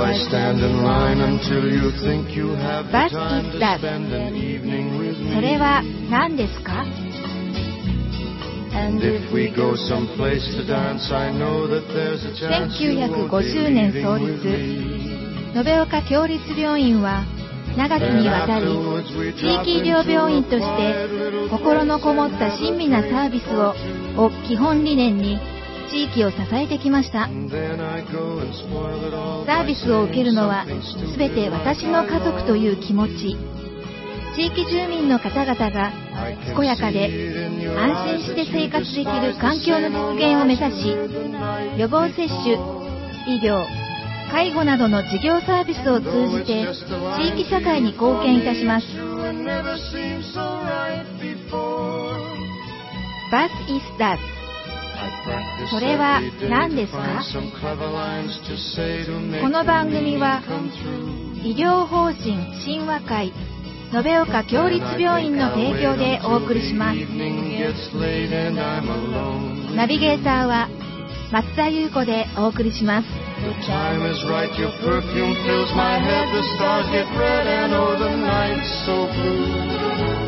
Why stand in line until you think you have the What time is to that? spend an evening with me? それは何ですか？ And if we go someplace to dance, I know that there's a chance you won't be 1950年創 leaving 立 with me. 延岡共立病院は長きにわたり地域医療病院として心のこもった親身なサービスを基本理念に地域を支えてきました。サービスを受けるのはすべて私の家族という気持ち、地域住民の方々が健やかで安心して生活できる環境の実現を目指し、予防接種、医療、介護などの事業サービスを通じて地域社会に貢献いたします。What is that? それは何ですか？この番組は医療法人親和会延岡共立病院の提供でお送りします。ナビゲーターは松田優子でお送りします。 The time is right, your perfume fills my head, the stars get red and oh the night's so blue.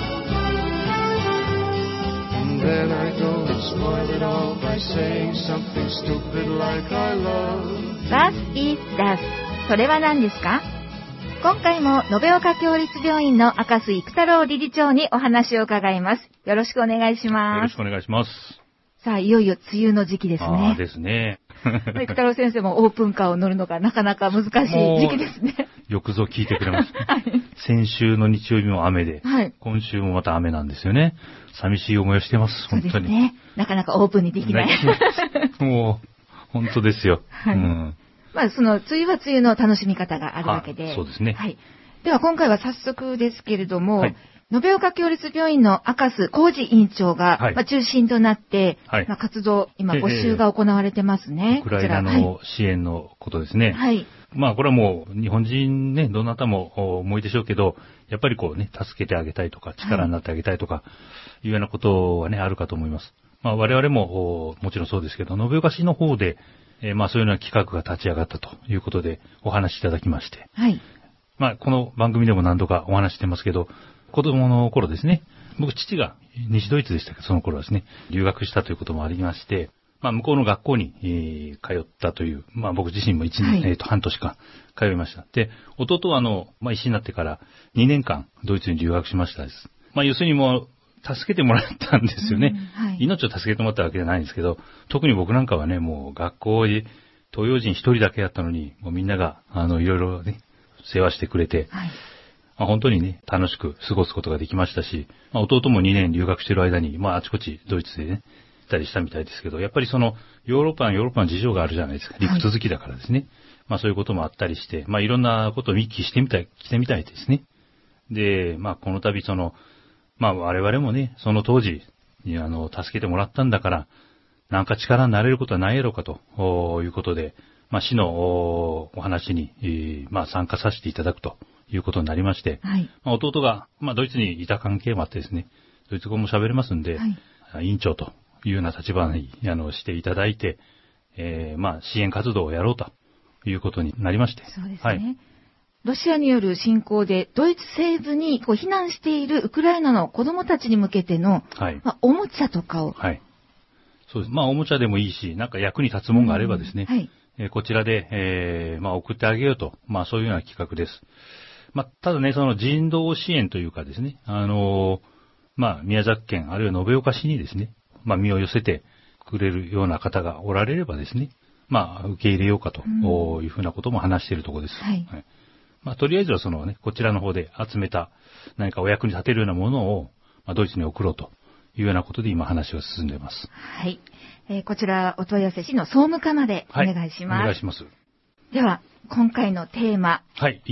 And then I go and spoil it all by saying something stupid like I love. What is that? それは何ですか？今回も延岡共立病院の赤須育太郎理事長にお話を伺います。よろしくお願いします。 よろしくお願いします。 さあ、いよいよ梅雨の時期ですね。 ですね。 育太郎先生もオープンカーを乗るのがなかなか難しい時期ですね。 よくぞ聞いてくれました。 はい、 先週の日曜日も雨で、 はい、今週もまた雨なんですよね。寂しい思いをしてます、本当に。 そうですね。なかなかオープンにできない。 もう、本当ですよ。 はい。まあ、その、梅雨は梅雨の楽しみ方があるわけで。 そうですね。 はい。では、今回は早速ですけれども、延岡共立病院の赤須浩二院長が、中心となって、活動、今募集が行われてますね。 ウクライナの支援のことですね。 はい。 まあこれはもう日本人ね、どなたも思いでしょうけど、やっぱりこうね、助けてあげたいとか、力になってあげたいとか、いうようなことはね、あるかと思います。まあ我々ももちろんそうですけど、延岡市の方で、まあそういうような企画が立ち上がったということでお話しいただきまして。 はい。 まあこの番組でも何度かお話してますけど、子供の頃ですね、僕父が西ドイツでしたけど、その頃はですね、留学したということもありまして、まあ向こうの学校に、通ったという、まあ僕自身も1年、半年間通いました。で、弟はまあ医師になってから2年間ドイツに留学しましたです。まあ要するにもう助けてもらったんですよね。命を助けてもらったわけじゃないんですけど、特に僕なんかはね、もう学校で東洋人一人だけだったのに、もうみんながいろいろね、世話してくれて、まあ、本当にね、楽しく過ごすことができましたし、まあ、弟も2年留学している間に、まあ、あちこちドイツでね、行ったりしたみたいですけど、やっぱりその、ヨーロッパの事情があるじゃないですか。陸続きだからですね。まあ、そういうこともあったりして、まあ、いろんなことを見聞きしてみたいですね。で、まあ、この度まあ、我々もね、その当時に、助けてもらったんだから、なんか力になれることはないやろうかということで、まあ、市のお話に、まあ、参加させていただくということになりまして、まあ、弟が、まあ、ドイツにいた関係もあってですね、ドイツ語も喋れますんで、委員長というような立場にしていただいて、まあ、支援活動をやろうということになりまして。 そうですね。ロシアによる侵攻でドイツ西部に避難しているウクライナの子供たちに向けての、まあ、おもちゃとかを。 そうです。まあ、おもちゃでもいいし、なんか役に立つものがあればですね、こちらで、まあ、送ってあげようと、まあ、そういうような企画です。まあ、ただね、その人道支援というかですね、まあ、宮崎県、あるいは延岡市にですね、まあ、身を寄せてくれるような方がおられればですね、まあ、受け入れようかというふうなことも話しているところです。まあ、とりあえずはそのね、こちらの方で集めた何かお役に立てるようなものを、まあ、ドイツに送ろうというようなことで今話が進んでいます。 はい。こちらお問い合わせ市の総務課までお願いします。 お願いします。 では、今回のテーマ。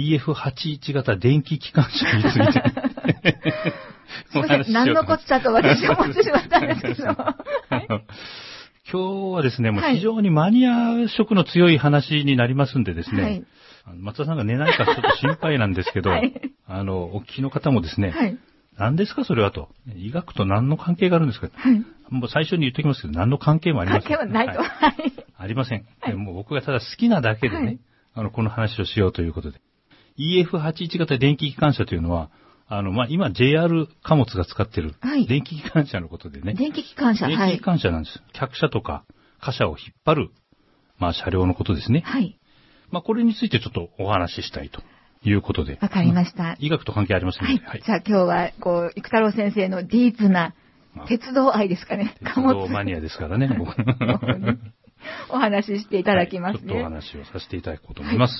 EF81 型電気機関車について。 すみません、何のこっちゃと私は思ってしまったんですけど。 今日はですね、もう非常にマニア色の強い話になりますんでですね、松田さんが寝ないかちょっと心配なんですけど、お聞きの方もですね、何ですかそれはと。医学と何の関係があるんですか、もう最初に言っておきますけど、何の関係もありません。 関係はないと。 ありません。もう僕がただ好きなだけでね、 この話をしようということで。EF81 型電気機関車というのは、今 JR 貨物が使ってる電気機関車のことでね。 電気機関車、 電気機関車なんです。客車とか貨車を引っ張る、車両のことですね。 はい。 これについてちょっとお話ししたいということで。 わかりました。 医学と関係ありませんので。 はい。じゃあ今日は、生太郎先生のディープな鉄道愛ですかね。 鉄道マニアですからね。 お話ししていただきますね。 ちょっとお話をさせていただこうと思います。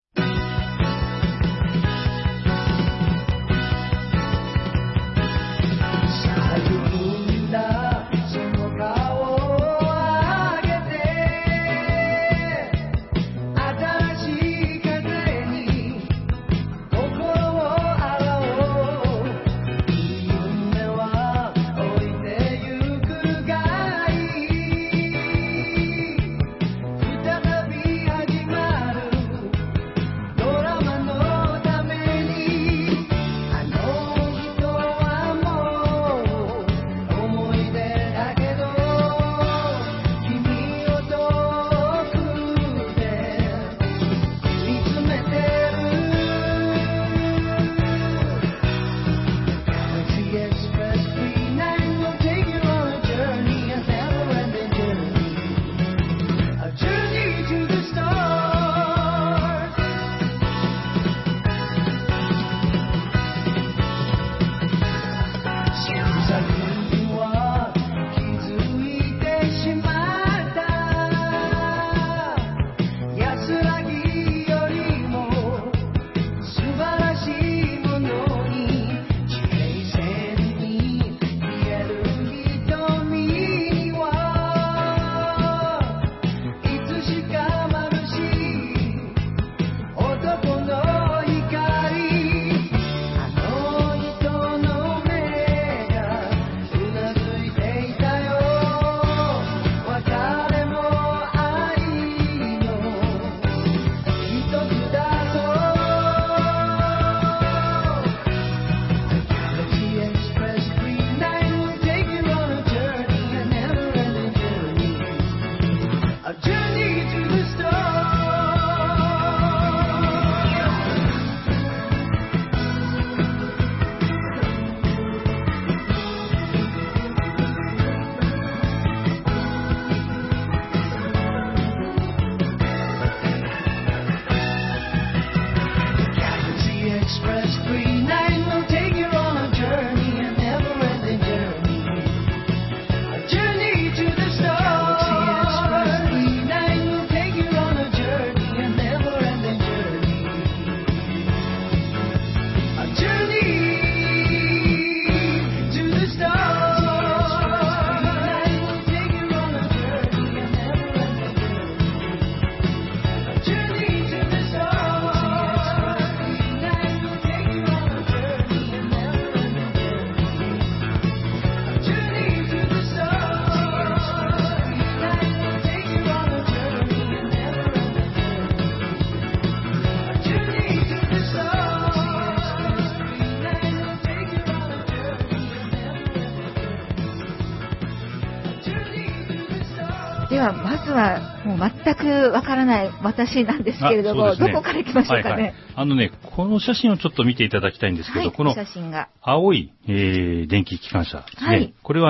では、まずは、もう全くわからない私なんですけれども、どこから行きましょうかね。 この写真をちょっと見ていただきたいんですけど、この青い、電気機関車ですね。これは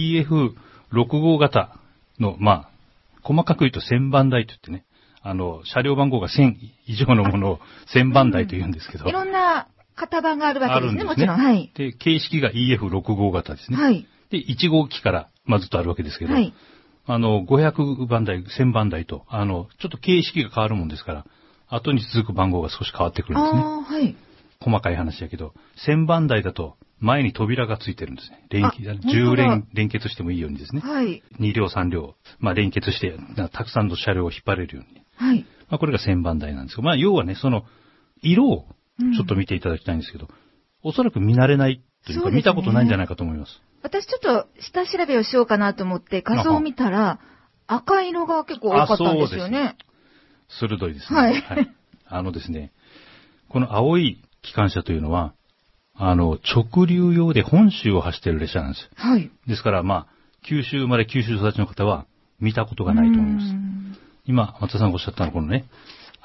EF65 型の、細かく言うと1000番台といってね、車両番号が1000以上のものを1000番台と言うんですけど。 いろんな型番があるわけですね、もちろん。はい。 で、形式が EF65 型ですね。 はい。 で、1号機から、ずっとあるわけですけど、はい。500番台、1000番台と、ちょっと形式が変わるもんですから、後に続く番号が少し変わってくるんですね。 はい。 細かい話だけど、1000番台だと、前に扉がついてるんですね。10連結してもいいようにですね。 はい。 2両3両、連結して、たくさんの車両を引っ張れるように。 はい。 これが1000番台なんですけど、要はね、その、色をちょっと見ていただきたいんですけど、おそらく見慣れないというか、見たことないんじゃないかと思います。 私ちょっと下調べをしようかなと思って画像を見たら、赤色が結構多かったんですよね。 鋭いですね。 はい。 ですね、この青い機関車というのは、直流用で本州を走っている列車なんです。 はい。 ですから、九州生まれ九州育ちの方は見たことがないと思います。今、松田さんがおっしゃったのはこのね、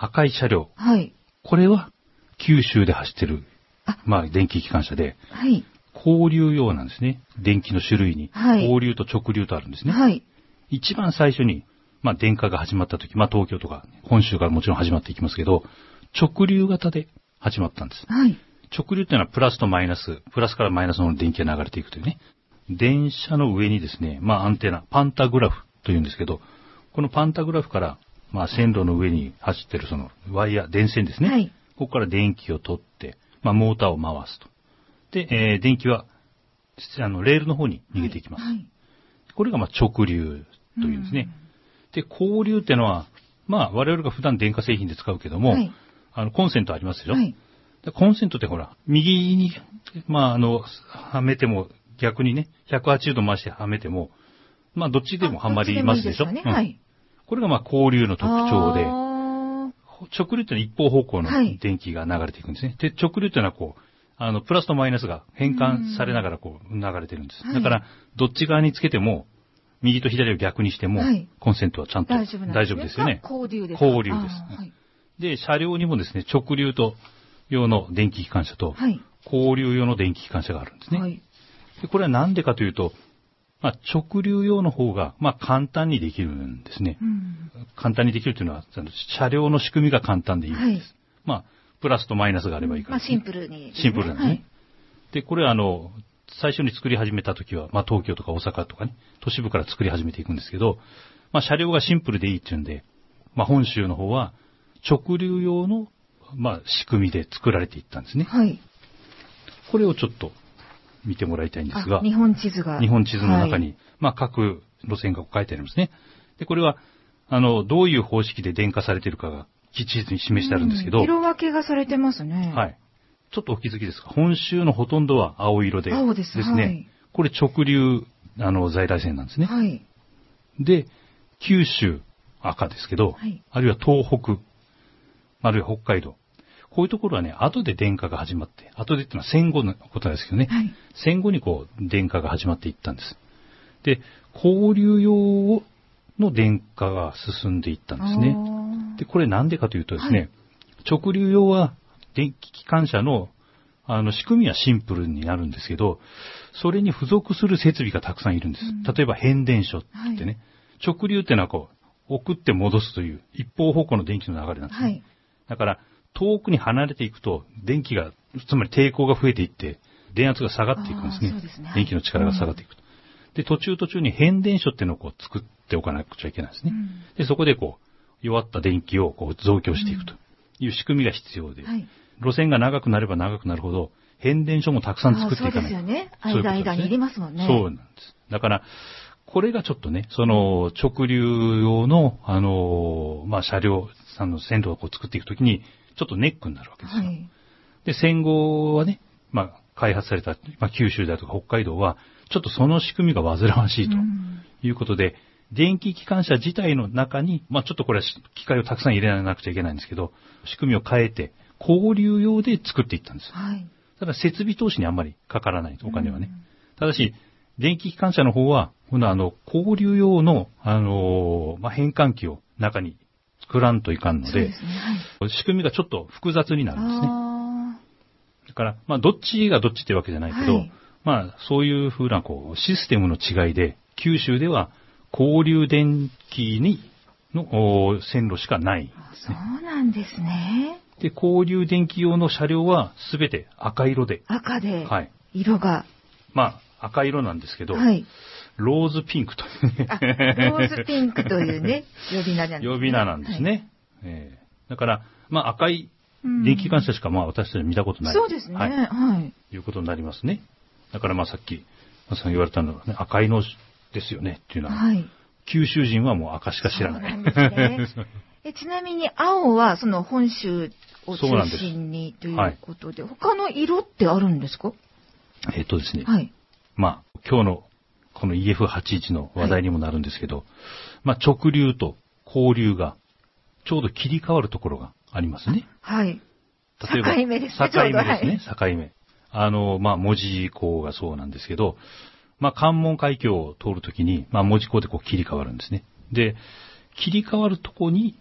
赤い車両。 はい。 これは九州で走ってる、 あまあ電気機関車で、 はい。 交流用なんですね。電気の種類に。 はい交流と直流とあるんですね。 はい。 一番最初に、まあ電化が始まった時、まあ東京とか本州からもちろん始まっていきますけど、直流型で始まったんです。 はい。 直流っていうのはプラスとマイナス、プラスからマイナスの電気が流れていくというね。電車の上にですね、まあアンテナ、パンタグラフというんですけど、このパンタグラフから、まあ線路の上に走ってるそのワイヤー、電線ですね。 はい。 ここから電気を取って、まあモーターを回すと。で、電気は、レールの方に逃げていきます。 はい。 これがまあ直流というんですね。で、交流っていうのは、まあ我々が普段電化製品で使うけども、 はいコンセントありますでしょ、 はい。 でコンセントってほら、右に、まあはめても、逆にね、180度回してはめても、まあどっちでもはまりますでしょどっちでもいいですよね。はい。 これがまあ交流の特徴で、 あ直流っていうのは一方方向のはい電気が流れていくんですね。で、直流っていうのはこう、プラスとマイナスが変換されながらこう流れてるんです。 はいだから、どっち側につけても、右と左を逆にしても、 はいコンセントはちゃんと大丈夫なんですね。 ですよね。 交流ですか。 交流ですあーはい。 で、車両にもですね、直流と用の電気機関車と、 はい。 交流用の電気機関車があるんですね。 はい。 でこれはなんでかというと、まあ、直流用の方が、まあ、簡単にできるんですね。 うん。 簡単にできるというのは、車両の仕組みが簡単でいいんです。 はいまあ、プラスとマイナスがあればいいからまあですね、 シンプルに。 シンプルなんですね。で、これは最初に作り始めた時は、まあ東京とか大阪とかね、都市部から作り始めていくんですけど、まあ車両がシンプルでいいっていうんで、まあ本州の方は直流用の、まあ仕組みで作られていったんですね。 はい。 これをちょっと見てもらいたいんですが、 日本地図が。 日本地図の中に、 はいまあ各路線が書いてありますね。で、これは、どういう方式で電化されているかが地図に示してあるんですけど、 色分けがされてますね。 はい。ちょっとお気づきですか？本州のほとんどは青色で。 青ですね。 はい。 これ直流、在来線なんですね。 はい。 で、九州赤ですけど、 はいあるいは東北、あるいは北海道。こういうところはね、後で電化が始まって、後でっていうのは戦後のことですけどね、 はい。 戦後にこう、電化が始まっていったんです。で、交流用の電化が進んでいったんですね。で、これなんでかというとですね、直流用は電気機関車の仕組みはシンプルになるんですけど、それに付属する設備がたくさんいるんです。例えば変電所ってね、直流っていうのはこう、送って戻すという一方方向の電気の流れなんですね。 はい。 だから、遠くに離れていくと、電気が、つまり抵抗が増えていって、電圧が下がっていくんですね。 そうですね電気の力が下がっていくと。で、途中に変電所っていうのをこう作っておかなくちゃいけないですね。で、そこでこう、弱った電気をこう増強していくという仕組みが必要で、 はい。 路線が長くなれば長くなるほど、変電所もたくさん作っていかないと。 そうですよね。 そういうことですね間にいりますもんね。 そうなんです。だから、これがちょっとね、その直流用の、まあ、車両、線路をこう作っていくときに、ちょっとネックになるわけですよ。 はい。 で、戦後はね、まあ、開発された、まあ、九州だとか北海道は、ちょっとその仕組みが煩わしいということで、電気機関車自体の中に、まあ、ちょっとこれは機械をたくさん入れなくちゃいけないんですけど、仕組みを変えて、交流用で作っていったんです。 はい。 ただ設備投資にあんまりかからないお金はね。ただし、電気機関車の方は、交流用の、まあ、変換器を中に作らんといかんので、 そうですね。はい。 仕組みがちょっと複雑になるんですね。 あだから、まあ、どっちがどっちってわけじゃないけど、 はいまあ、そういうふうな、こう、システムの違いで、九州では、交流電気の線路しかない、ね。 そうなんですね。 で、交流電気用の車両は、すべて赤色で、 赤で、 はい。 色が。 まあ、赤色なんですけど、 はい。 ローズピンクというね。 あ、ローズピンクというね、呼び名なんですね。 呼び名なんですね。だから、まあ、赤い電気機関車しか、まあ、私たち見たことない。 そうですね。 はい。 はい。 いうことになりますね。だから、まあ、さっき、まさん言われたのはね、赤いのですよね、っていうのは、 はい。 九州人はもう赤しか知らない。 そうなんですねちなみに青はその本州を中心にということで、他の色ってあるんですか？ ですね。 はい。 まあ、今日のこの EF81 の話題にもなるんですけど、まあ、直流と交流がちょうど切り替わるところがありますね。 はい。 例えば、 境目ですね。 境目ですね。境目。まあ、門司港がそうなんですけど、まあ、関門海峡を通るときに、まあ、門司港でこう切り替わるんですね。で、切り替わるとこに、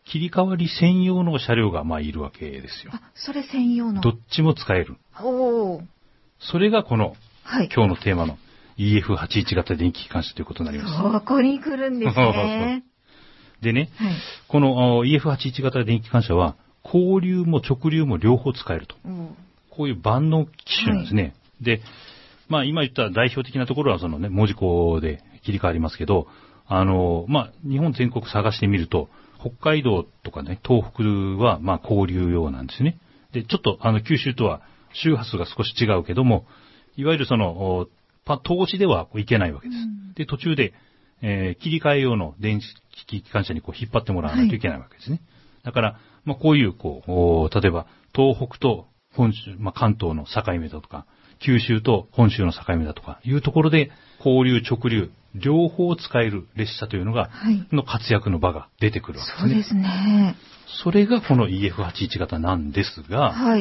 切り替わり専用の車両がいるわけですよ。 あ、それ専用の。 どっちも使える。 おー。 それがこの、 はい。 今日のテーマの EF81 型電気機関車ということになります。 そこに来るんですね。 でね、 はい。 この EF81 型電気機関車は、交流も直流も両方使えると。こういう万能機種なんですね。はい、で、今言った代表的なところはそのね、門司港で切り替わりますけど、日本全国探してみると、北海道とかね、東北は交流用なんですね。で、ちょっと九州とは周波数が少し違うけども、いわゆるその、当地では行けないわけです。で、途中で、切り替え用の電気機関車に引っ張ってもらわないといけないわけですね。はい、だから、こういう、例えば、東北と本州、関東の境目だとか、九州と本州の境目だとか、いうところで、交流、直流、両方使える列車というのが、はい、の活躍の場が出てくるわけですね。 そうですね。 それがこの EF81 型なんですが、 はい。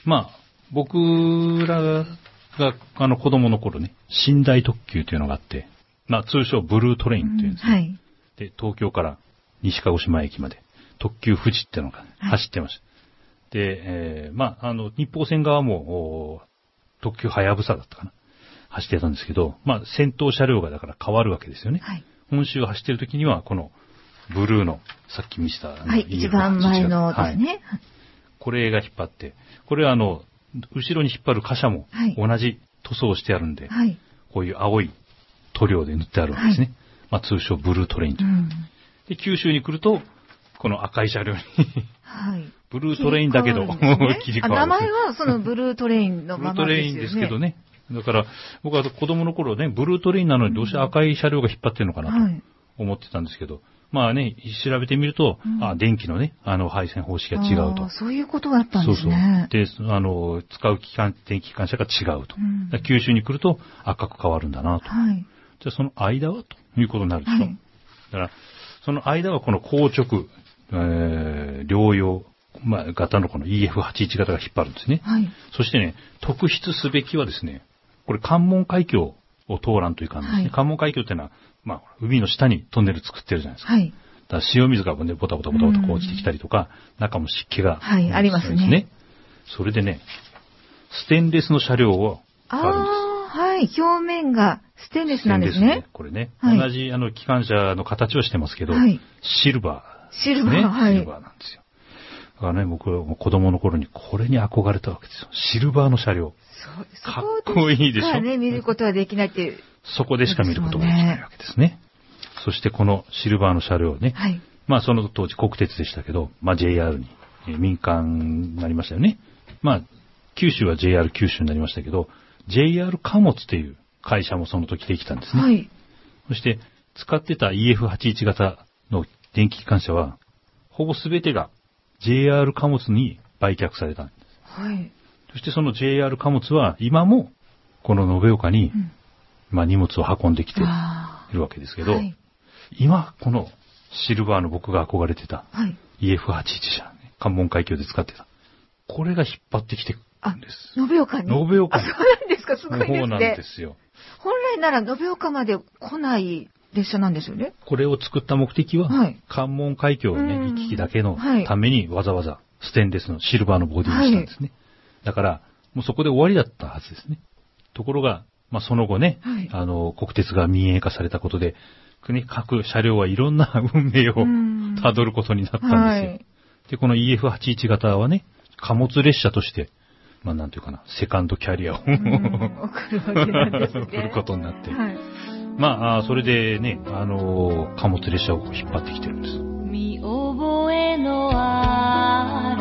僕らが、子供の頃ね、寝台特急というのがあって、通称ブルートレインというんですね。はい。で、東京から西鹿児島駅まで、特急富士っていうのが走ってました。はい、で、日報線側も、特急はやぶさだったかな。走ってたんですけど、先頭車両がだから変わるわけですよね。はい。本州を走ってる時には、この、ブルーの、さっき見せた、 はい、一番前のですね。はい、 これが引っ張って、これは後ろに引っ張る貨車も、同じ塗装をしてあるんで、はい、こういう青い塗料で塗ってあるわけですね。はい、通称ブルートレインという。で、九州に来ると、この赤い車両にはい、ブルートレインだけど、切り替わる。 名前はそのブルートレインのままですよね。ブルートレインですけどね。だから、僕は子供の頃ね、ブルートレインなのにどうして赤い車両が引っ張ってるのかなと思ってたんですけど、調べてみると、電気のね、配線方式が違うと。 そういうことがあったんですね。 で、使う電気機関車が違うと。九州に来ると赤く変わるんだなと。はい、じゃあその間はということになるでしょ。はい、だから、その間はこの硬直、両用、型のこの EF81 型が引っ張るんですね。はい、そしてね、特筆すべきはですね、これ関門海峡を通らんといかんですね。はい、関門海峡っていうのは、海の下にトンネル作ってるじゃないですか。はい、だから塩水がね、ボタボタ落ちてきたりとか、中も湿気が、 はい、ありますね。 それでね、ステンレスの車両をあるんです。 はい、表面がステンレスなんですね。ですね。 これね、はい、同じ機関車の形をしてますけど、はい、シルバー、ね。 シルバー、はい。 シルバーなんですよ。だからね、僕は子供の頃にこれに憧れたわけですよ。シルバーの車両。 そうです。 かっこいいでしょ。 ね、見ることはできないっていう。 そこでしか見ることができないわけですね。そしてこのシルバーの車両ね。はい。その当時国鉄でしたけど、JR に、民間になりましたよね。九州は JR 九州になりましたけど、JR 貨物っていう会社もその時できたんですね。はい。そして、使ってた EF81 型の電気機関車は、ほぼ全てが JR 貨物に売却されたんです。はい。そしてその JR 貨物は今もこの延岡に、荷物を運んできているわけですけど、はい、今このシルバーの僕が憧れてた EF81 車、関門海峡で使ってた。これが引っ張ってきてるんです。 延岡に。 延岡に。 そうなんですか、すごいですね。 そうなんですよ。 本来なら延岡まで来ない列車なんですよね。 これを作った目的は、はい、関門海峡をね、行き来だけのためにわざわざステンレスのシルバーのボディにしたんですね。はい、だから、もうそこで終わりだったはずですね。ところが、その後ね、はい、国鉄が民営化されたことで、各車両はいろんな運命を辿ることになったんですよ。はい、で、この EF81 型はね、貨物列車として、なんていうかな、セカンドキャリアを送るわけなんですね。 送ることになって。はい、それでね、貨物列車を引っ張ってきてるんです。見覚えのあ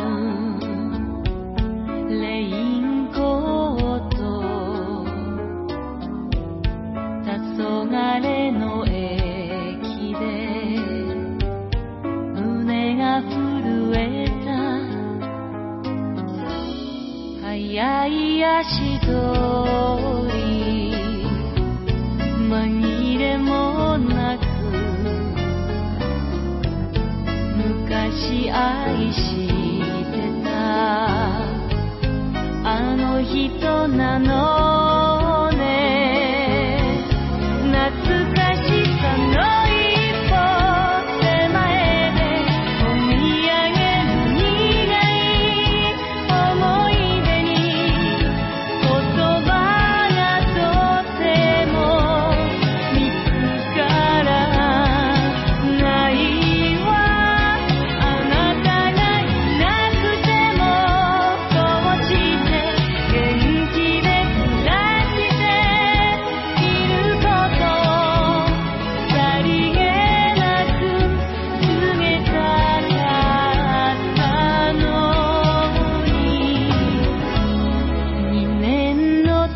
るレインコート、黄昏の駅で胸が震えた、速い足取り紛れもなく、昔愛してたあの人なのね、懐かしさの一歩手前で踏み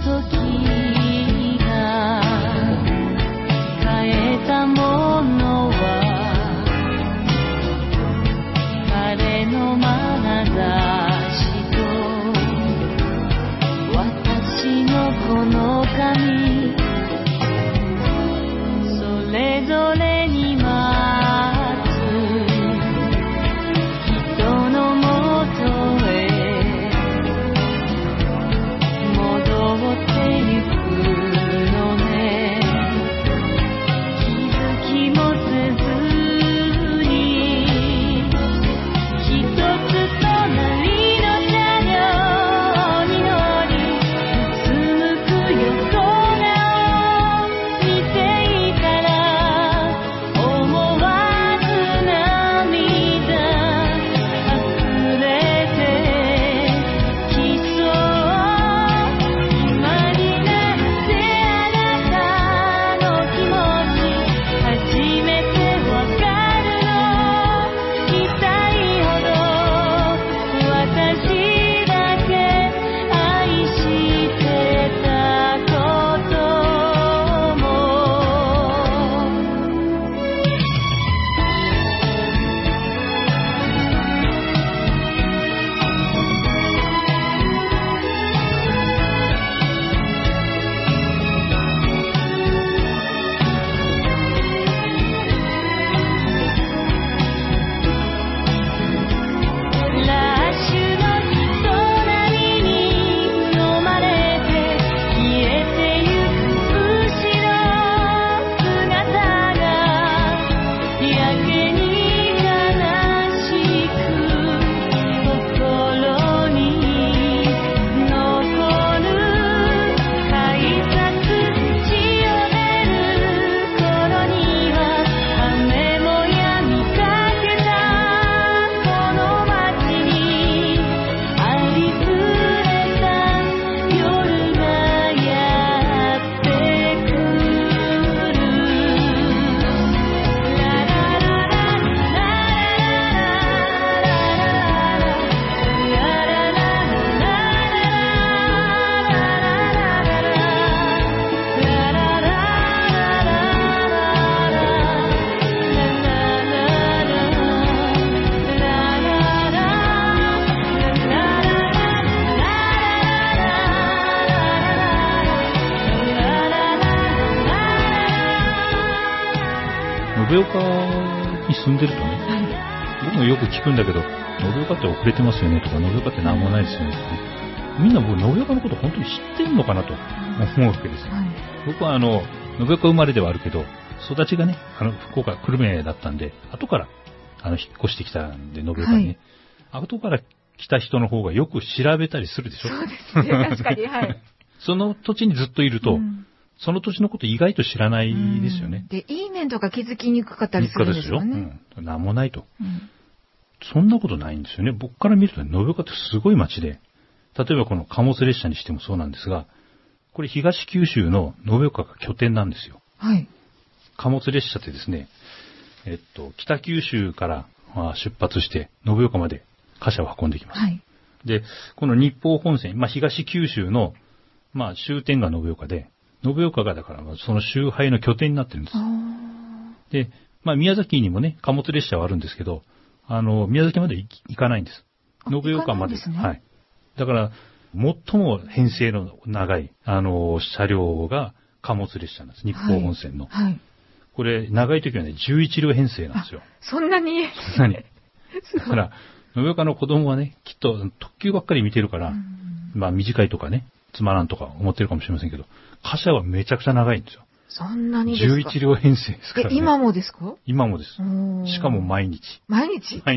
延岡に住んでるとね、僕もよく聞くんだけど、延岡って遅れてますよねとか、延岡ってなんもないですよねとかね。みんな僕、延岡のこと本当に知ってんのかなと思うわけですよ。僕は延岡生まれではあるけど、育ちがね、福岡、久留米だったんで、後から引っ越してきたんで、延岡にね。後から来た人の方がよく調べたりするでしょ。 そうですね、確かに、はい。 その土地にずっといると、その土地のこと意外と知らないですよね。 で、いい面とか気づきにくかったりするんですよね。 なんもないと、そんなことないんですよね。僕から見ると延岡ってすごい街で、例えばこの貨物列車にしてもそうなんですが、これ東九州の延岡が拠点なんですよ。 はい。 貨物列車ってですね、北九州から出発して延岡まで貨車を運んできます。はい。で、この日豊本線、東九州の、終点が延岡で、延岡がだからその周辺の拠点になってるんです。で、宮崎にもね、貨物列車はあるんですけど、宮崎まで行かないんです。延岡まで。ですね。はい。だから、最も編成の長い、車両が貨物列車なんです。日豊本線の。はい。これ、長い時はね、11両編成なんですよ。 そんなにだから、延岡の子供はね、きっと特急ばっかり見てるから、短いとかね、つまらんとか思ってるかもしれませんけど、貨車はめちゃくちゃ長いんですよ。 そんなにですか ？11両編成ですからね。 今もですか？ 今もです。しかも毎日。 毎日。 はい。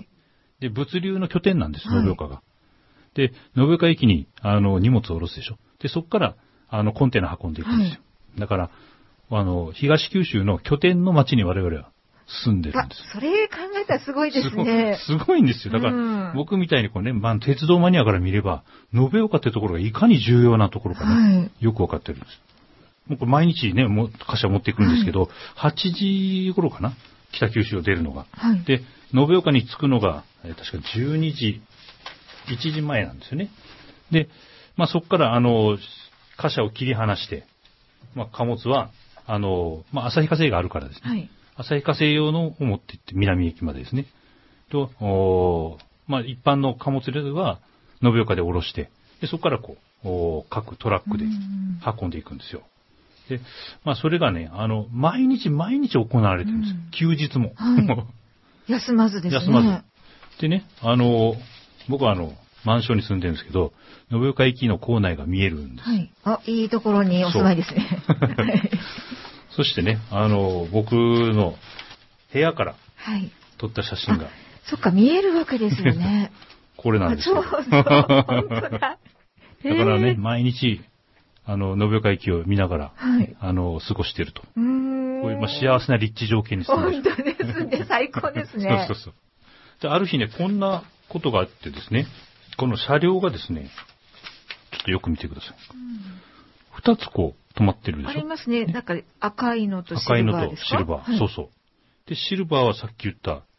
で、物流の拠点なんです、延岡が。で、延岡駅に、荷物を下ろすでしょ。で、そこから、コンテナ運んでいくんですよ。だから、東九州の拠点の町に我々は住んでるんです。 それ考えたらすごいですね。 すごいんですよ。だから、僕みたいにこうね、鉄道マニアから見れば、延岡ってところがいかに重要なところかね、よくわかってるんです。もうこれ毎日ね、貨車持っていくんですけど、8時頃かな、北九州を出るのが。で、延岡に着くのが、確か12時、1時前なんですよね。で、そこから、 貨車を切り離して、まあ、貨物は、まあ、旭化成があるからですね。 はい。 旭化成用のを持って行って南駅までですね。と、まあ、一般の貨物では、延岡で降ろして、で、そこから各トラックで運んでいくんですよ。で、まあ、それがね、毎日行われてるんです。休日も。 はい、休まずですね。 休まず。でね、僕はマンションに住んでるんですけど、延岡駅の構内が見えるんです。 はい。あ、いいところにお住まいですね。はい、 そしてね、僕の部屋から撮った写真が。はい、 そっか、見えるわけですよね。 これなんですよ。 そう、本当だ。だからね、毎日、延岡駅を見ながら、 はい、 過ごしていると。こういう、まあ、幸せな立地条件に住んでる。 本当ですね。最高ですね。 そう。で、ある日ね、こんなことがあってですね、この車両がですね、ちょっとよく見てください。二つ止まってるでしょ。 ありますね。なんか赤いのとシルバーですか。 赤いのとシルバー。はい、そう。で、シルバーはさっき言った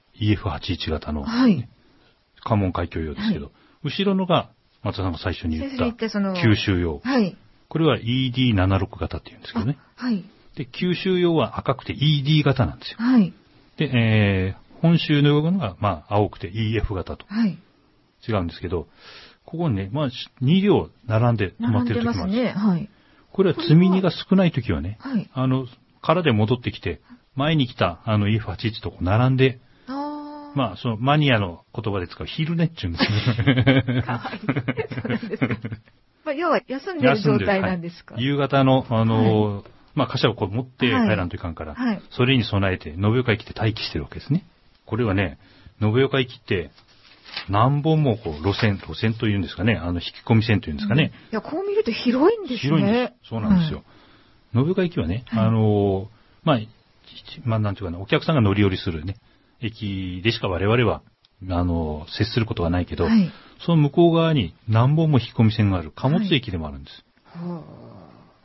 EF81 型の、 はい、 関門海峡用ですけど、はい、後ろのが松田さんが最初に言った九州用。 はい。 これは ED76 型って言うんですけどね。 はい。 で、九州用は赤くて ED 型なんですよ。 はい。 で、本州の用が、まあ、青くて EF 型と。 はい。 違うんですけど、ここにね、まあ、2両並んで止まってる時もあるんです。 並んでますね。はい。 これは積み荷が少ない時はね、 はい。 からで戻ってきて、前に来たEF81 と並んで、まあ、そのマニアの言葉で使う昼寝っていうんですね。 かわいい。そうなんですか。まあ、要は休んでる状態なんですか。 はい、夕方の、まあ、貨車を持って帰らんといかんから、 はい、 それに備えて、延岡駅で待機してるわけですね。これはね、延岡駅って、何本も路線というんですかね、引き込み線というんですかね。 いや、こう見ると広いんですね。 広いんです。そうなんですよ。延岡駅はね、まあ、なんていうかな、お客さんが乗り降りするね、駅でしか我々は、接することがないけど、はい、その向こう側に何本も引き込み線がある貨物駅でもあるんです。はい、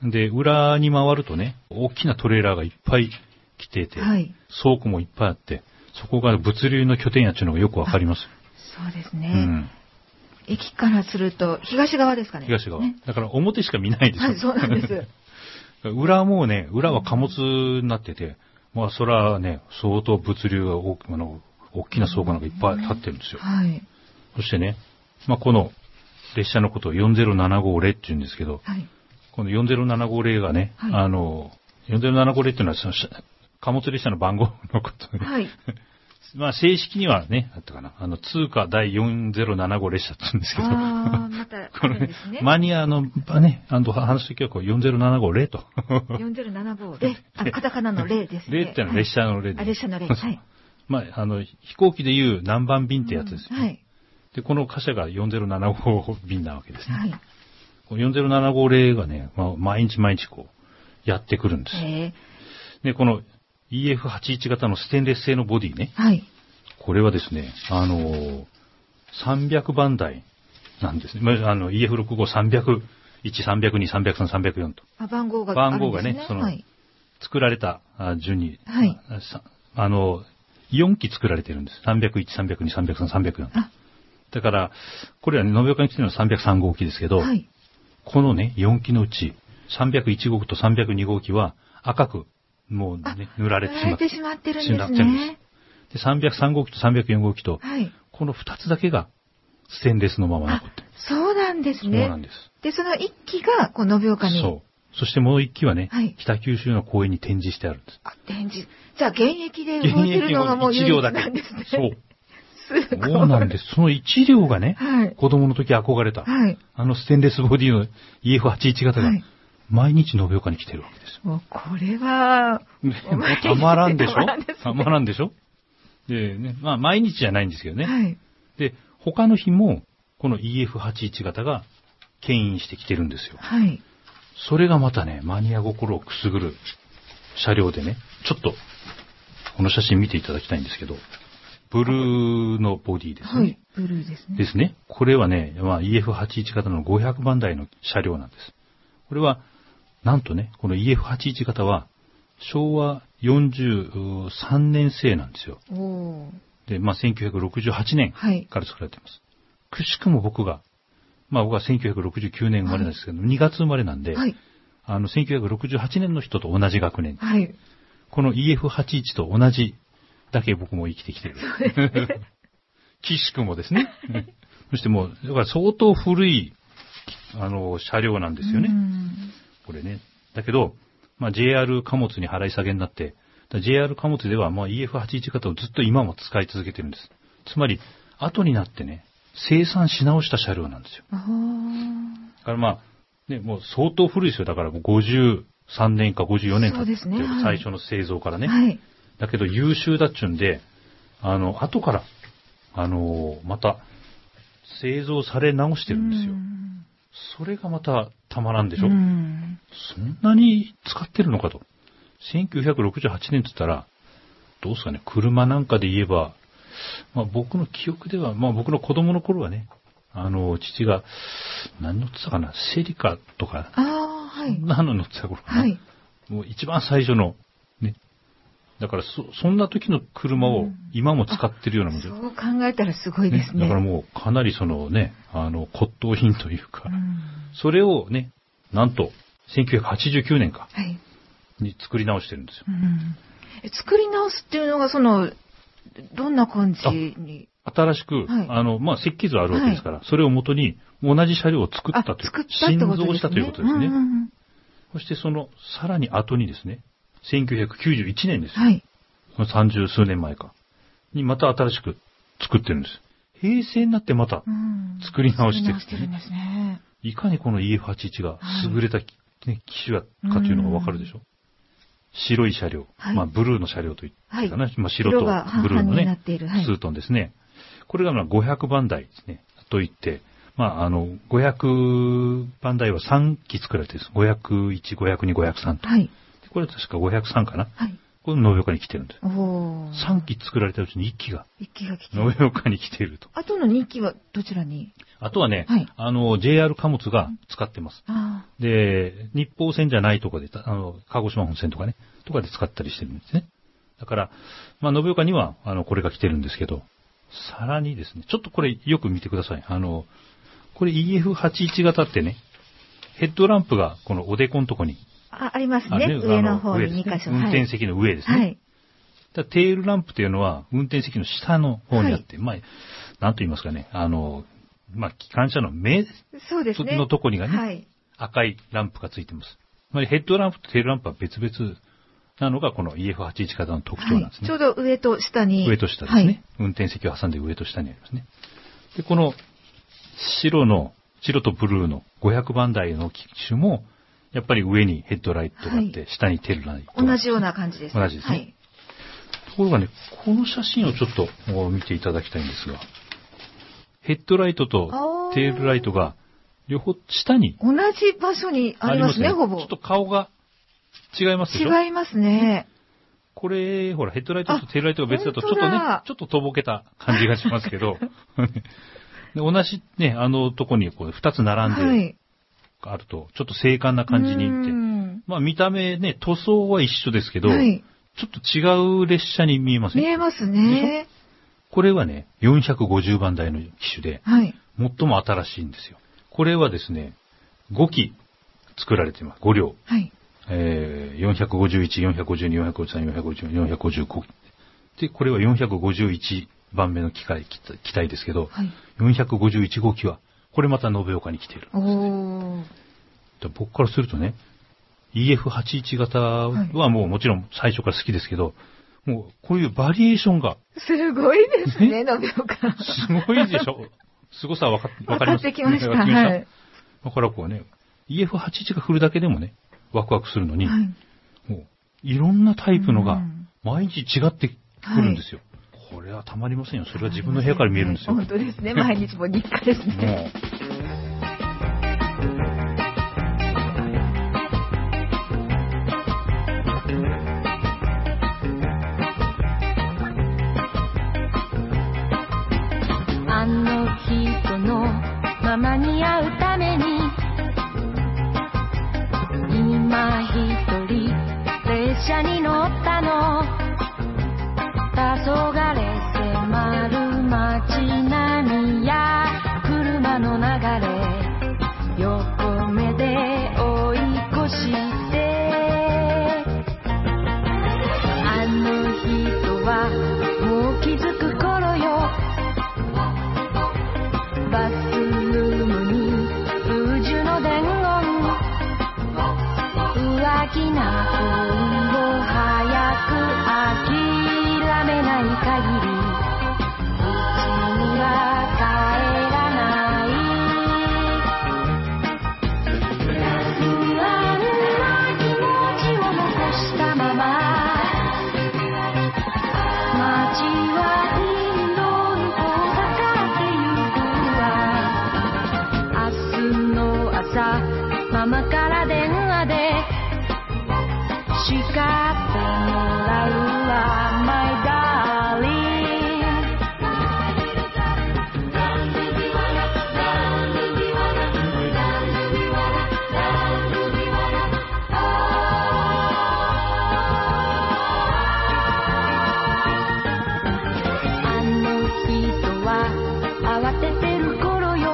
で、裏に回るとね、大きなトレーラーがいっぱい来ていて、はい、倉庫もいっぱいあって、そこが物流の拠点やっていうのがよくわかります。 そうですね。駅からすると、東側ですかね。 東側。ね、だから表しか見ないでしょ。 はい、そうなんです。 裏はもうね、裏は貨物になってて、まあ、それはね、相当物流が大きな倉庫なんかいっぱい立ってるんですよ。はい。そしてね、まあ、この列車のことを4075例って言うんですけど、はい、この4075例がね、はい、4075例っていうのはその貨物列車の番号のことで、はい、まあ、正式にはね、なんていうかな、通貨第4075列車って言うんですけど、 またあるんですね。 マニアのね、話すときはこう4075例と。 4075例。カタカナの例ですね。 例ってのは列車の例です。 列車の例。はい。 まあ、飛行機でいう何番便ってやつですよね。はい。で、この貨車が4075便なわけですね。はい。4075例がね、まあ、毎日こう、やってくるんです。で、この EF81 型のステンレス製のボディね。はい。これはですね、300番台なんですね。EF65、301、302、303、304と。 番号があるんですね。 番号がね、はい、作られた順に、はい。4機作られてるんです。301、302、303、304。だから、これはね、延岡に来てるのは303号機ですけど、はい。このね、4機のうち、301号機と302号機は赤く、もうね、塗られてしまってるんですね。 で、303号機と304号機と、はい、この2つだけがステンレスのまま残ってる。 そうなんですね。 そうなんです。 で、その1機が、延岡に。 そう。そしてもう1機はね、はい、北九州の公園に展示してあるんです。 展示。じゃあ、現役で動いてるのがもう唯一なんですね。 そう。そうなんです。その1両がね、はい、子供の時憧れた、はい、ステンレスボディの EF81 型が、はい、毎日延岡に来てるわけです。 もうこれは、 たまらんでしょたまらんでしょでね、まあ毎日じゃないんですけどね。はい、で、他の日も、この EF81 型が牽引してきてるんですよ。はい。それがまたね、マニア心をくすぐる車両でね、ちょっと、この写真見ていただきたいんですけど、ブルーのボディですね。はい、 ブルーですね。 ですね。これはね、まあ、EF81 型の500番台の車両なんです。これは、なんとね、この EF81 型は、昭和43年製なんですよ。で、まあ、1968年から作られています。はい、くしくも僕が、 まあ僕は1969年生まれなんですけど、2月生まれなんで、 はい。 1968年の人と同じ学年。 はい。 この EF81 と同じだけ僕も生きてきてる。岸くもですね。そしてもう、だから相当古い、車両なんですよね。これね。だけど、まあ JR 貨物に払い下げになって、JR 貨物ではまあ EF81 型をずっと今も使い続けてるんです。つまり、後になってね、生産し直した車両なんですよ。だからまあ、ね、もう相当古いですよ。だからもう53年か54年経ってる、最初の製造からね。はい。だけど優秀だっちゅうんで、後から、また、製造され直してるんですよ。それがまたたまらんでしょ。そんなに使ってるのかと。1968年って言ったら、どうですかね、車なんかで言えば、まあ僕の記憶では、まあ僕の子供の頃はね、父が、何乗ってたかな、セリカとか、 はい。 そんなの乗ってた頃かな。はい。もう一番最初の、ね。だからそんな時の車を今も使ってるようなもんで、 そう考えたらすごいですね。 だからもうかなりそのね、骨董品というか、それをね、なんと、1989年か。はい。に作り直してるんですよ。 作り直すっていうのが、どんな感じに新しく、はい、まあ、設計図あるわけですから、はい、それをもとに同じ車両を作ったという、新造したということですね。そしてさらに後にですね、1991年ですよ。はい。30数年前か。にまた新しく作ってるんです。平成になってまた作り直してるんですね。いかにこの EF81 が優れた、ね、機種かというのがわかるでしょ。白い車両。はい、まあ、ブルーの車両と言ってかな。はい、まあ、白とブルーのね、はい、ツートンですね。これがまあ500番台ですね。と言って、まあ、500番台は3機作られてるんです。501、502、503と。はい。これは確か503かな。はい。これ延岡に来てるんです。3機作られたうちに1機が。1機が来てる。延岡に来ていると。 あとの2機はどちらに？ あとはね、はい、JR 貨物が使ってます。で、日報線じゃないとこで、鹿児島本線とかね、とかで使ったりしてるんですね。だから、まあ、延岡には、これが来てるんですけど、さらにですね、ちょっとこれよく見てください。これ EF81 型ってね、ヘッドランプがこのおでこのとこに。 ありますね。上の方に2箇所。 運転席の上ですね。はい。だテールランプというのは運転席の下の方にあって、はい、まあ、なんと言いますかね、まあ、機関車の目のとこにがね、はい、赤いランプがついてます。まあ、ヘッドランプとテールランプは別々なのがこの EF81 型の特徴なんですね。 はい、ちょうど上と下に。 上と下ですね。はい、運転席を挟んで上と下にありますね。で、この白とブルーの500番台の機種も、やっぱり上にヘッドライトがあって、はい、下にテールライト。 同じような感じです。 同じですね。はい、ところがね、この写真をちょっと見ていただきたいんですが、ヘッドライトとテールライトが両方下に。 同じ場所にありますね、ほぼ。 ちょっと顔が違いますでしょ？ 違いますね。 これ、ほら、ヘッドライトとテールライトが別だと、ちょっとね、ちょっととぼけた感じがしますけど、で同じね、とこにこう2つ並んで、はいあると、ちょっと精悍な感じにって。まあ見た目ね、塗装は一緒ですけど、はい、ちょっと違う列車に見えますね。 見えますね。 これはね、450番台の機種で、はい、最も新しいんですよ。これはですね、5機作られています。5両。はい、451、452、453、454、455。で、これは451番目の機体ですけど、はい、451号機は、これまた延岡に来ているんですね。僕からするとね、EF81 型はもうもちろん最初から好きですけど、もうこういうバリエーションが。 すごいですね、延岡。 すごいでしょ。凄さはわかります。 わかってきました。はい。 だからこうね、EF81 が振るだけでもね、ワクワクするのに、はい、もういろんなタイプのが毎日違ってくるんですよ。これはたまりませんよ。それは自分の部屋から見えるんですよ。 本当ですね。毎日も日課ですね。 あの人のママに会うために今一人列車に乗ったの。黄昏迫る街並みや車の流きな恋を早く諦めない限りうちには帰らない不安な気持ちを残したまま街はどんどん遠ざかってゆくわ明日の朝ママから電話で叱ってもらうわ My darling あの人は慌ててる頃よ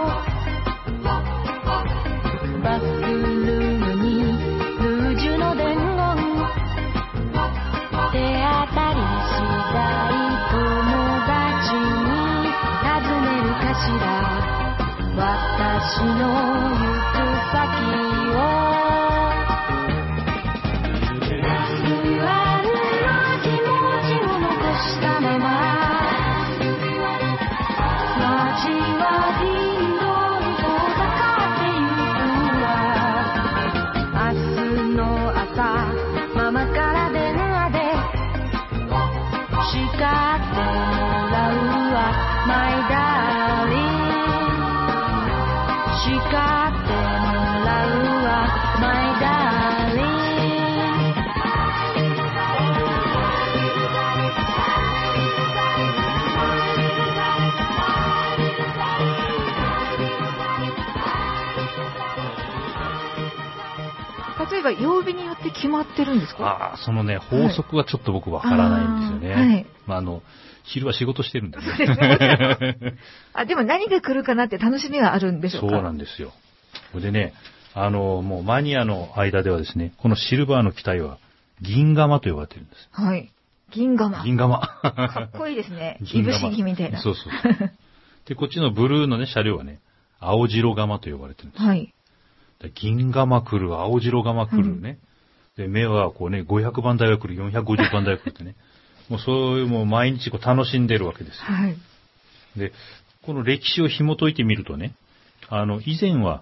バスルームにルージュの伝言手当たり次第友達に尋ねるかしら私の行く先を不安な気持ちを残したまま街はどんどん遠ざかってゆくわ明日の朝ママから電話で叱ってもらうわ My darling 叱ってもらうわ My darling 例えば曜日によって決まってるんですか？ そのね、法則はちょっと僕わからないんですよね。 はい。 昼は仕事してるんでね。 そうですね。でも何が来るかなって楽しみはあるんでしょうか？ そうなんですよ。それでね、もうマニアの間ではですね、このシルバーの機体は銀釜と呼ばれてるんです。 はい。銀釜。 銀釜。 かっこいいですね。 銀釜いぶし銀みたいな。 そうそうそう。で、こっちのブルーのね、車両はね、青白釜と呼ばれてるんです。 はい。 で銀釜来る、青白釜来るね。で、目はこうね、500番台が来る、450番台が来るってね。もうそういうもう毎日こう楽しんでるわけですよ。 はい。 で、この歴史を紐解いてみるとね、以前は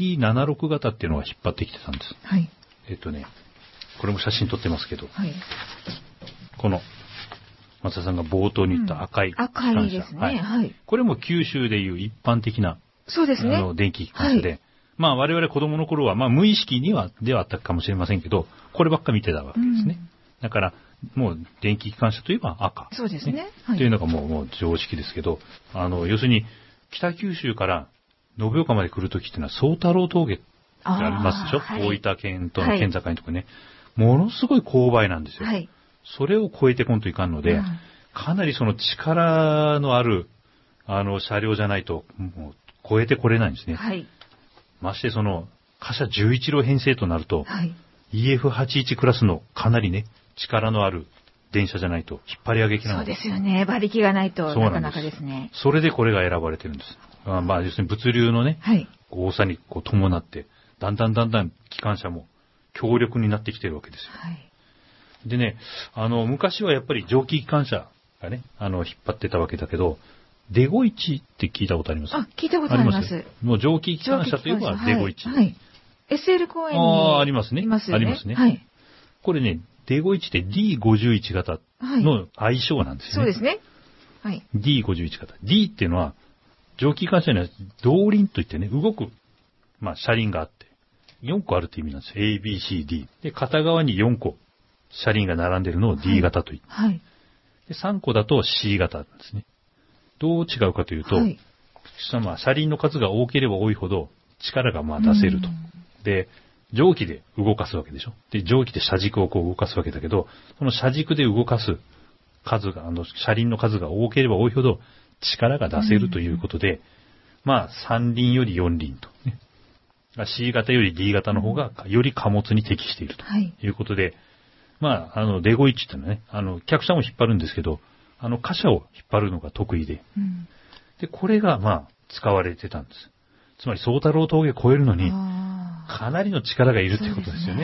ED76 型っていうのが引っ張ってきてたんです。 はい。 これも写真撮ってますけど、 はい。 この、松田さんが冒頭に言った赤い機関車。 赤いですね。はい。 これも九州でいう一般的な、 そうですね。 電気機関車で、はい、まあ我々子供の頃は、まあ無意識には、ではあったかもしれませんけど、こればっか見てたわけですね。だから、もう電気機関車といえば赤。 そうですね。はい、 というのがもう常識ですけど、要するに、北九州から延岡まで来るときっていうのは、宗太郎峠がありますでしょ、はい、大分県との県境のとこね、ものすごい勾配なんですよ。はい、それを越えてこんといかんので、かなりその力のある、車両じゃないと、もう越えてこれないんですね。はい、ましてその、貨車11両編成となると、はい、EF81 クラスのかなりね、力のある電車じゃないと引っ張り上げきらない。 そうですよね。馬力がないとなかなかですね。 それでこれが選ばれてるんです。まあ、要するに物流のね、はい、多さにこう伴って、だんだん機関車も強力になってきてるわけですよ。はい、でね、昔はやっぱり蒸気機関車がね、引っ張ってたわけだけど、デゴイチって聞いたことあります？ 聞いたことあります。 もう蒸気機関車といえばデゴイチ。 はい。SL 公園にありますね。 ありますよね。 ありますね。 はい。 これね、デゴイチって D51 型の愛称なんですよね。 そうですね。はい。 D51 型。D っていうのは、蒸気機関車には動輪といってね、動く、まあ、車輪があって、4個あるって意味なんですよ。A, B, C, D。で、片側に4個、車輪が並んでるのを D 型と言って。はい。で、3個だと C 型なんですね。どう違うかというと、はい、まあ、車輪の数が多ければ多いほど力がまあ出せると。で、蒸気で動かすわけでしょ。で、蒸気で車軸をこう動かすわけだけど、その車軸で動かす数が、車輪の数が多ければ多いほど力が出せるということで、まあ、3輪より4輪と、ね。C 型より D 型の方がより貨物に適しているということで、はい、まあ、デゴイチっていうのはね、客車も引っ張るんですけど、貨車を引っ張るのが得意で、で、これがまあ、使われてたんです。つまり、宗太郎峠を越えるのに、かなりの力がいるということですよね。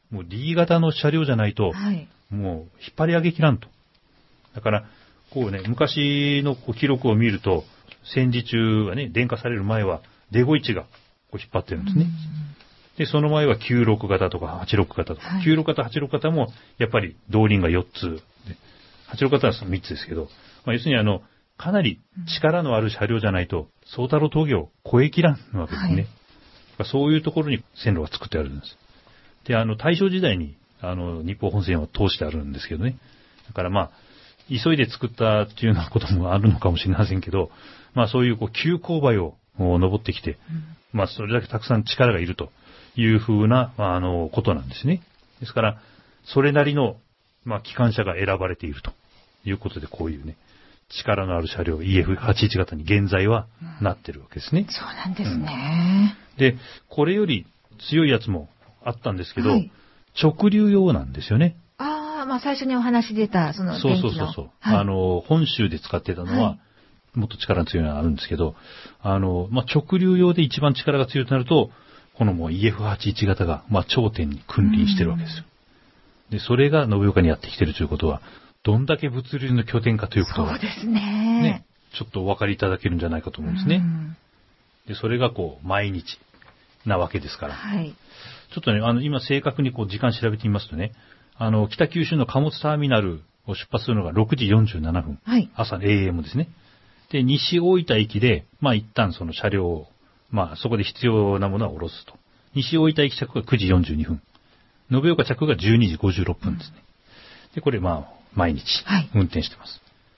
もう D 型の車両じゃないと、 はい。 もう引っ張り上げきらんと。だから、こうね、昔のこう記録を見ると、戦時中はね、電化される前は、デゴ1がこう引っ張ってるんですね。で、その前は96型とか86型とか、 はい 96型、86型も、やっぱり動輪が4つ、86型は3つですけど、まあ、要するにかなり力のある車両じゃないと、宗太郎峠を越えきらんわけですね。 はいだからそういうところに線路が作ってあるんです。で、大正時代に、日本本線は通してあるんですけどね。だからまあ、急いで作ったっていうようなこともあるのかもしれませんけど、まあそういう急勾配を登ってきて、まあそれだけたくさん力がいるというふうな、ことなんですね。ですから、それなりの、まあ機関車が選ばれているということで、こういうね、力のある車両 EF81 型に現在はなってるわけですね。 そうなんですね。 で、これより強いやつもあったんですけど、 はい直流用なんですよね。 ああ、まあ最初にお話出た、その電気の。 そう。 はい本州で使ってたのは、 はいもっと力の強いのがあるんですけど、まあ、直流用で一番力が強いとなると、このもう EF81 型が、まあ、頂点に君臨してるわけですよ。で、それが延岡にやってきてるということは、どんだけ物流の拠点かということが、 そうですね。 ね、ちょっとお分かりいただけるんじゃないかと思うんですね。で、それが毎日なわけですから。 はい。 ちょっとね、今正確に時間調べてみますとね、北九州の貨物ターミナルを出発するのが6時47分。 はい。 朝 AM ですね。で、西大分駅で、まあ一旦その車両を、まあそこで必要なものは下ろすと。西大分駅着が9時42分。延岡着が12時56分ですね。で、これまあ、毎日はい運転してます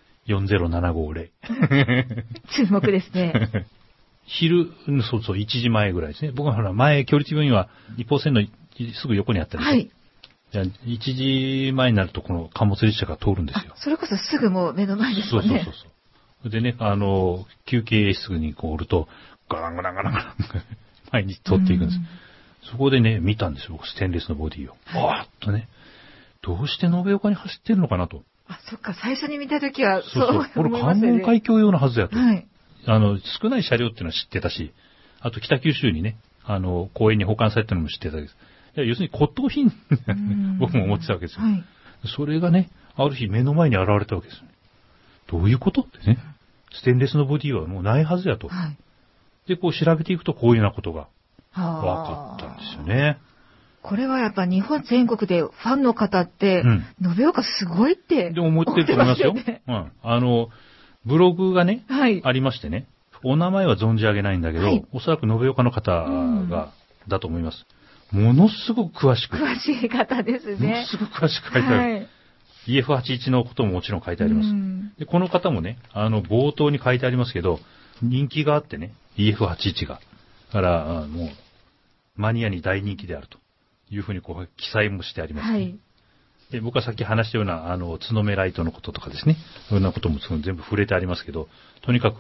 。40750。 注目ですね。 昼、そう1時前ぐらいですね。僕はほら、前、距離地病院は一方線のすぐ横にあったんですよ。 はい。 じゃあ1時前になるとこの貨物列車が通るんですよ。 それこそすぐもう目の前ですそうよね。 そう。でね、休憩室におると、ガランガランガランガラン、前に通っていくんです。そこでね、見たんですよ、僕、ステンレスのボディを。わーっとね、どうして延岡に走ってるのかなと。 あ、そっか、最初に見たときは、 これ思いますよね。 関門海峡用のはずやと。 はい。 少ない車両っていうのは知ってたし、あと北九州にね、公園に保管されてるのも知ってたわけです。いや要するに骨董品、僕も思ってたわけですよ。 はい。 それがね、ある日目の前に現れたわけですよ。どういうことってね。ステンレスのボディはもうないはずやと。 はい。 で、調べていくとこういうようなことが分はかったんですよね。 これはやっぱ日本全国でファンの方って、延岡すごいってで思ってると思いますよ。 ね。 ブログがね、 はい。 ありましてね、お名前は存じ上げないんだけど、 はいおそらく延岡の方が、だと思います。ものすごく詳しく、 詳しい方ですものね。 すごく詳しく書いてある。 はい。 EF81 のことももちろん書いてあります。でこの方もね、冒頭に書いてありますけど、人気があってね、EF81 が。だから、もう、マニアに大人気であるというふうに記載もしてあります、ね。 はい。 で僕はさっき話したような、角目ライトのこととかですね、そんなことも全部触れてありますけど、とにかく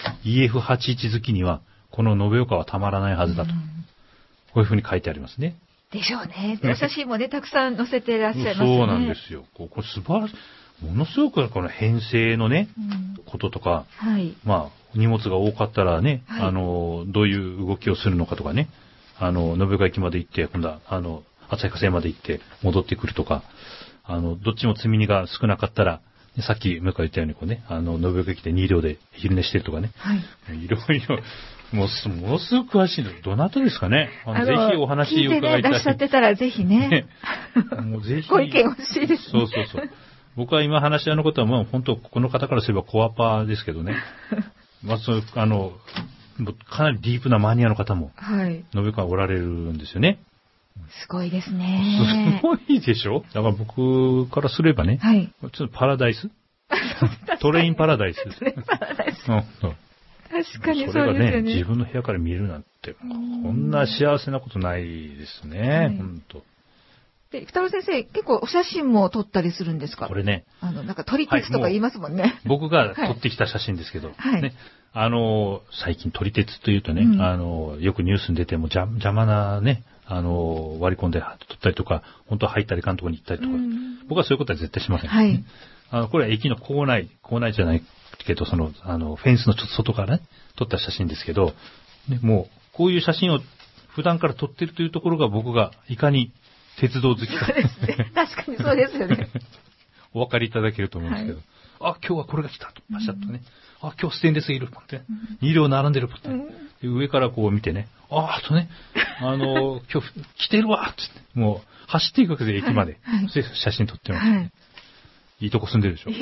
EF81 好きには、この延岡はたまらないはずだと。こういうふうに書いてありますね。 でしょうね。お写真もね、たくさん載せていらっしゃいますね。 そうなんですよ。これ素晴らしい。ものすごくこの編成のね、こととか、 はい。 まあ、荷物が多かったらね、 はいどういう動きをするのかとかね、延岡駅まで行って、今度は、旭化成まで行って戻ってくるとか、どっちも積み荷が少なかったら、さっき向か言ったようにこうね、延岡駅で2両で昼寝してるとかね、 はい。 いろいろ、ものすごく詳しいの。どなたですかね。ぜひお話聞いてね、 伺いたい。 いらっしゃってたらぜひね。 もうぜひ。 ご意見欲しいですね。 そう。僕は今話し合いのことはもう本当、この方からすればコアパーですけどね。まあ、かなりディープなマニアの方も、 はい。 延岡おられるんですよね。 すごいですね。 すごいでしょ？だから僕からすればね、 はい。 ちょっとパラダイストレインパラダイスです。 トレインパラダイス。 うん確かにそうそれがね、 ですよね。 自分の部屋から見えるなんて、こんな幸せなことないですね、 はい本当。 で、北野先生、結構お写真も撮ったりするんですか？ これね、 なんか撮り鉄とか言いますもんね。 僕が撮ってきた写真ですけど、 はいね、最近撮り鉄というとね、 うんよくニュースに出ても邪魔なね、割り込んで撮ったりとか、本当は入ったりかんとこに行ったりとか、僕はそういうことは絶対しません。 はい。 これは駅の構内じゃないけど、フェンスのちょっと外からね、撮った写真ですけど、ね、もう、こういう写真を普段から撮ってるというところが僕がいかに鉄道好きか。 そうですね。確かにそうですよね。 お分かりいただけると思うんですけど。あ、今日はこれが来たと、パシャッとね。あ、今日ステンレスいるって、2両並んでるって、で上からこう見てね。あとね、今日来てるわって、もう走っていくわけで駅まで。で写真撮ってます、ね。いいとこ住んでるでしょ。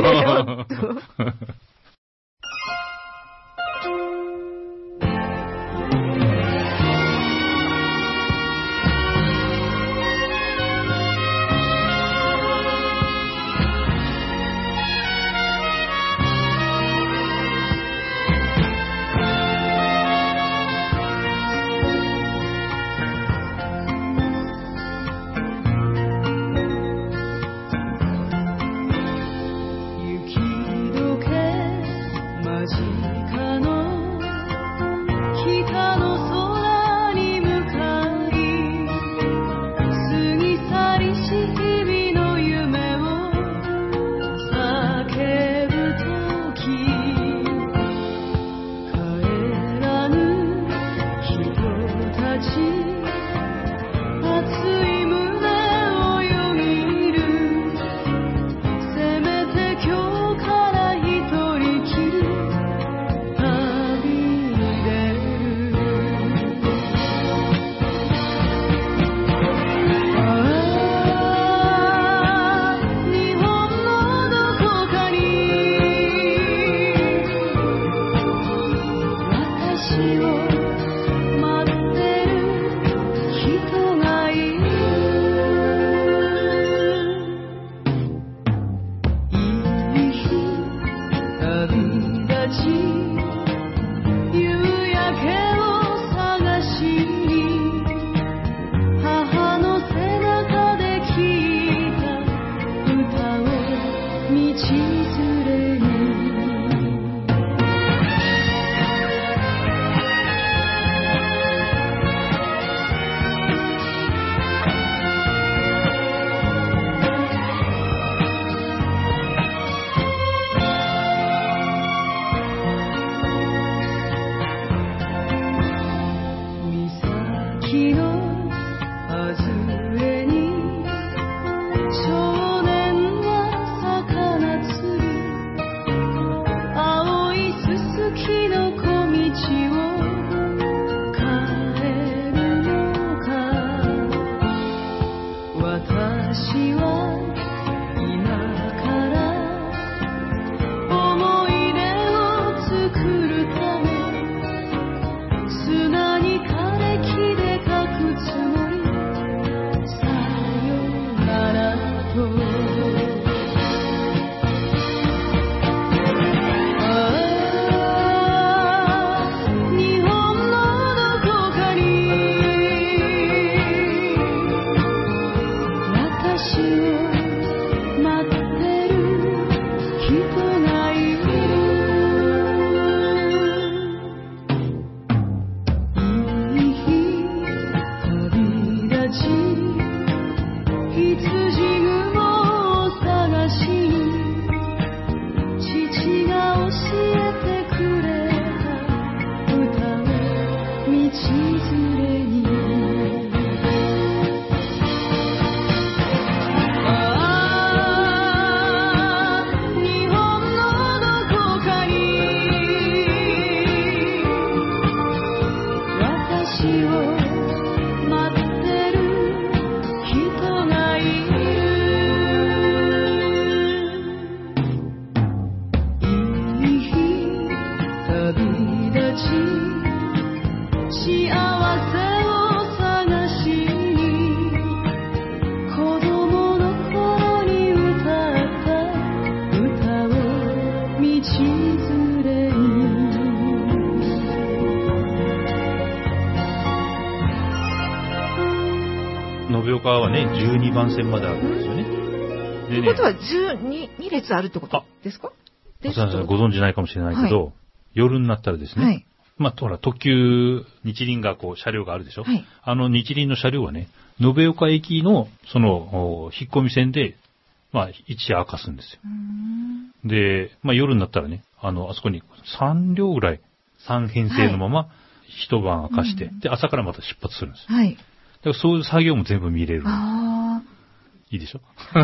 延岡はね、12番線まであるんですよね。 ということは12列あるってことですか？ ご存知ないかもしれないけど、夜になったらですね、ほら、特急、日輪が車両があるでしょ？日輪の車両はね、延岡駅の、引っ込み線で、一夜明かすんですよ。で、夜になったらね、あそこに3両ぐらい、3編成のまま、一晩明かして、で、朝からまた出発するんです。 からそういう作業も全部見れる。 あいいでしょ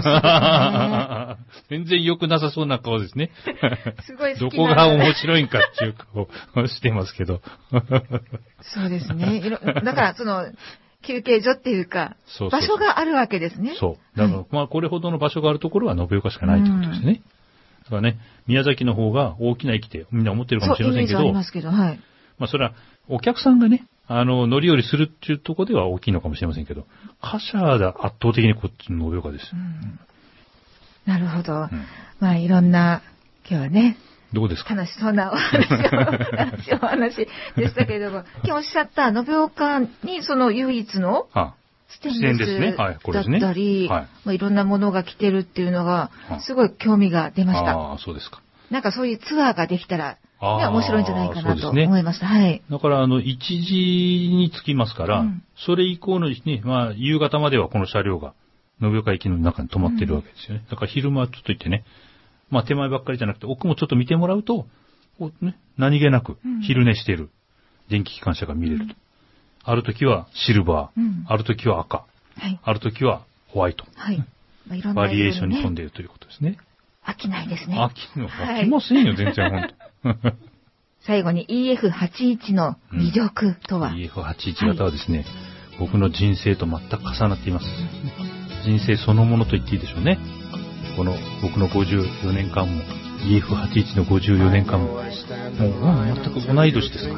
全然良くなさそうな顔ですね。 すごい好きな。 どこが面白いんかっていう顔をしてますけど。 そうですね。だから、休憩所っていうか、 そう場所があるわけですね。 そう。だから、まあ、これほどの場所があるところは延岡しかないってことですね。だからね、宮崎の方が大きな駅ってみんな思ってるかもしれませんけど、 そう、イメージありますけど、はい。 まあ、それは、お客さんがね、乗り降りするっていうところでは大きいのかもしれませんけど、貨車で圧倒的にこっちの延岡です。 なるほど。まあ、いろんな、今日はね、 どうですか？ 楽しそうなお話でしたけれども、今日おっしゃった延岡にその唯一のステンレスだったり、まあ、いろんなものが来てるっていうのが、すごい興味が出ました。 ああ、そうですか。 なんかそういうツアーができたら、ね、面白いんじゃないかなと思いました。はい。 だから、1時に着きますから、それ以降のですね、まあ、夕方まではこの車両が、延岡駅の中に止まってるわけですよね。だから昼間ちょっと行ってね、まあ手前ばっかりじゃなくて奥もちょっと見てもらうと、ね、何気なく昼寝してる電気機関車が見れると。ある時はシルバー、ある時は赤、ある時はホワイト。 はい。まあ、いろんなバリエーションに富んでいるということですね。 飽きないですね。 飽きませんよ、全然本当。 最後に EF81 の魅力とは、 EF81 型はですね、僕の人生と全く重なっています。人生そのものと言っていいでしょうね。この僕の54年間も EF81 の54年間ももう全く同い年ですから。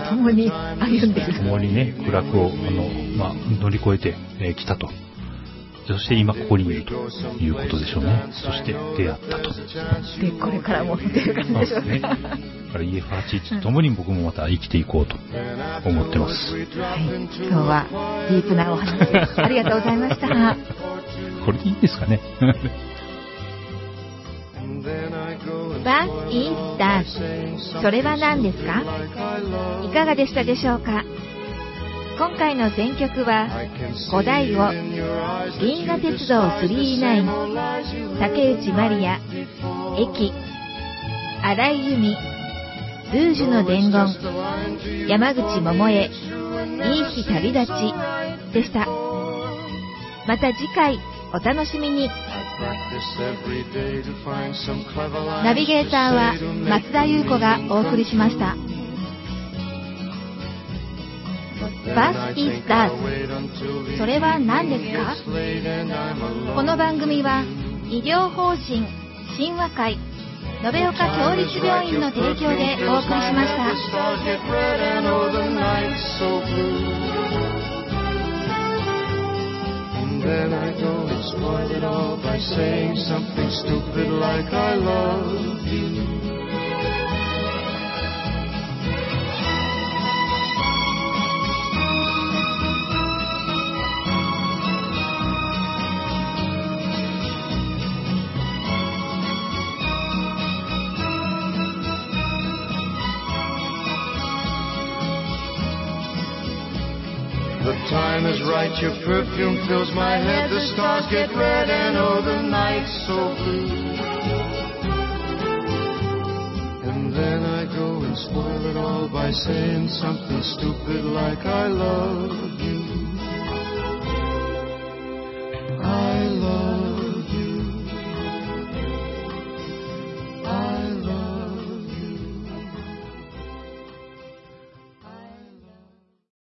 共に歩んでる。 共にね、苦楽をまあ、乗り越えてきたと。そして今ここにいるということでしょうね。そして出会ったと。 で、これからも出る感じでしょうね。 だから EF81 と共に僕もまた生きていこうと思ってます。 はい。今日はディープなお話ありがとうございました。 これでいいですかね。 What is that? それは何ですか？いかがでしたでしょうか？今回の選曲は五代を銀河鉄道39、竹内まりや、駅、荒井由実、ルージュの伝言、山口百恵、いい日旅立ちでした。また次回お楽しみに。ナビゲーターは松田優子がお送りしました。What is that? それは何ですか？この番組は医療法人親和会延岡共立病院の提供でお送りしました。 Then I go and spoil it all by saying something stupid like I love you. The time is right, your perfume fills my head, the stars get red and oh the night's so blue. And then I go and spoil it all by saying something stupid like I love